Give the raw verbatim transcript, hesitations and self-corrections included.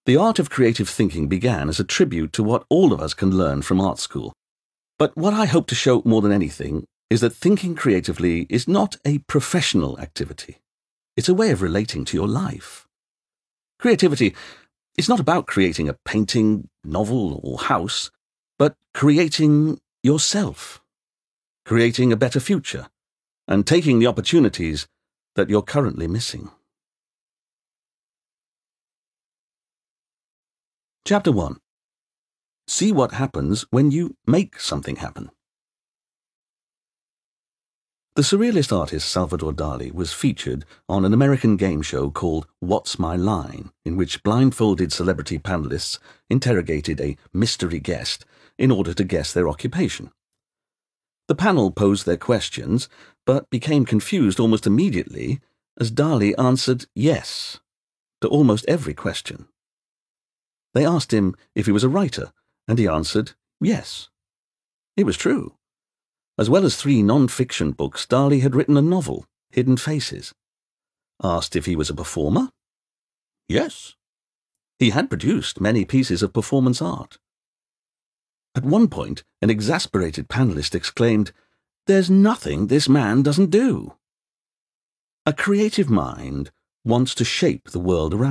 The art of creative thinking began as a tribute to what all of us can learn from art school. But what I hope to show more than anything is that thinking creatively is not a professional activity. It's a way of relating to your life. Creativity is not about creating a painting, novel, or house, but creating yourself, creating a better future, and taking the opportunities that you're currently missing. Chapter one. See what happens when you make something happen. The surrealist artist Salvador Dali was featured on an American game show called What's My Line, in which blindfolded celebrity panelists interrogated a mystery guest in order to guess their occupation. The panel posed their questions, but became confused almost immediately as Dali answered yes to almost every question. They asked him if he was a writer, and he answered yes. It was true. As well as three non-fiction books, Dali had written a novel, Hidden Faces. Asked if he was a performer? Yes. He had produced many pieces of performance art. At one point, an exasperated panelist exclaimed, "There's nothing this man doesn't do." A creative mind wants to shape the world around